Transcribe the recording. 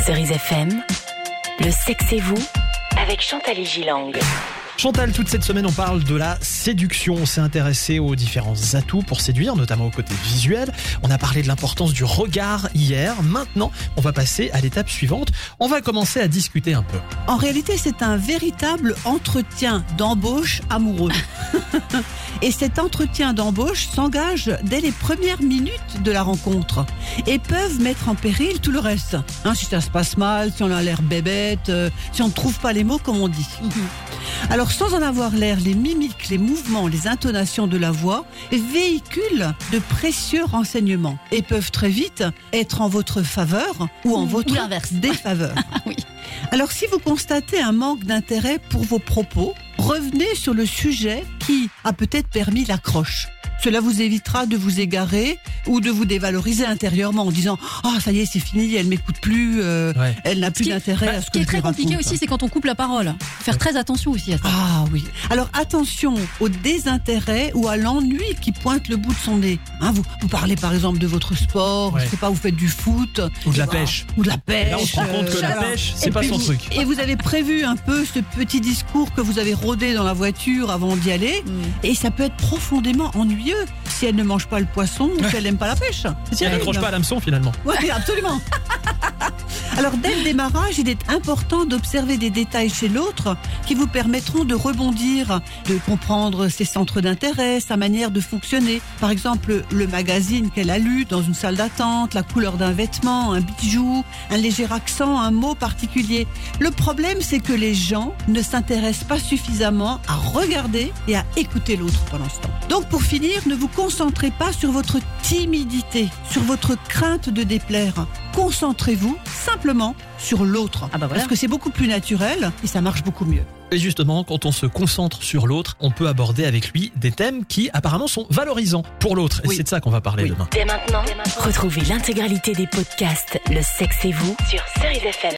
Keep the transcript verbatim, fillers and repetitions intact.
Cerise F M, le sexe et vous avec Chantal et Gilang. Chantal, toute cette semaine, on parle de la séduction. On s'est intéressé aux différents atouts pour séduire, notamment au côté visuel. On a parlé de l'importance du regard hier. Maintenant, on va passer à l'étape suivante. On va commencer à discuter un peu. En réalité, c'est un véritable entretien d'embauche amoureux. Et cet entretien d'embauche s'engage dès les premières minutes de la rencontre et peuvent mettre en péril tout le reste. Hein, si ça se passe mal, si on a l'air bébête, euh, si on ne trouve pas les mots comme on dit. Mm-hmm. Alors, sans en avoir l'air, les mimiques, les mouvements, les intonations de la voix véhiculent de précieux renseignements et peuvent très vite être en votre faveur ou en votre ou défaveur. Oui. Alors, si vous constatez un manque d'intérêt pour vos propos, revenez sur le sujet qui a peut-être permis l'accroche. Cela vous évitera de vous égarer ou de vous dévaloriser intérieurement en disant « Ah, oh, ça y est, c'est fini, elle m'écoute plus, euh, ouais. elle n'a plus d'intérêt bah, à ce, ce que je lui raconte. » Ce qui est très compliqué aussi, c'est quand on coupe la parole. Faire très attention aussi à ça. Ah oui. Alors attention au désintérêt ou à l'ennui qui pointe le bout de son nez. Hein, vous, vous parlez par exemple de votre sport, ouais. je sais pas, vous faites du foot. Ou de la pêche. Ou de la pêche. Là, on se rend compte que euh, la pêche, c'est pas son vous, truc. Et vous avez prévu un peu ce petit discours que vous avez rodé dans la voiture avant d'y aller. Mm. Et ça peut être profondément ennuyeux si elle ne mange pas le poisson ou si elle n'aime pas la pêche. Si elle n'accroche pas à l'hameçon finalement. Oui, absolument. Alors dès le démarrage, il est important d'observer des détails chez l'autre qui vous permettront de rebondir, de comprendre ses centres d'intérêt, sa manière de fonctionner. Par exemple, le magazine qu'elle a lu dans une salle d'attente, la couleur d'un vêtement, un bijou, un léger accent, un mot particulier. Le problème, c'est que les gens ne s'intéressent pas suffisamment à regarder et à écouter l'autre pendant ce temps. Donc pour finir, ne vous concentrez pas sur votre timidité, sur votre crainte de déplaire. Concentrez-vous simplement sur l'autre. Ah bah voilà. Parce que c'est beaucoup plus naturel et ça marche beaucoup mieux. Et justement, quand on se concentre sur l'autre, on peut aborder avec lui des thèmes qui apparemment sont valorisants pour l'autre. Et oui. c'est de ça qu'on va parler oui. demain. Dès maintenant, retrouvez l'intégralité des podcasts Le sexe et vous sur Cerise F M.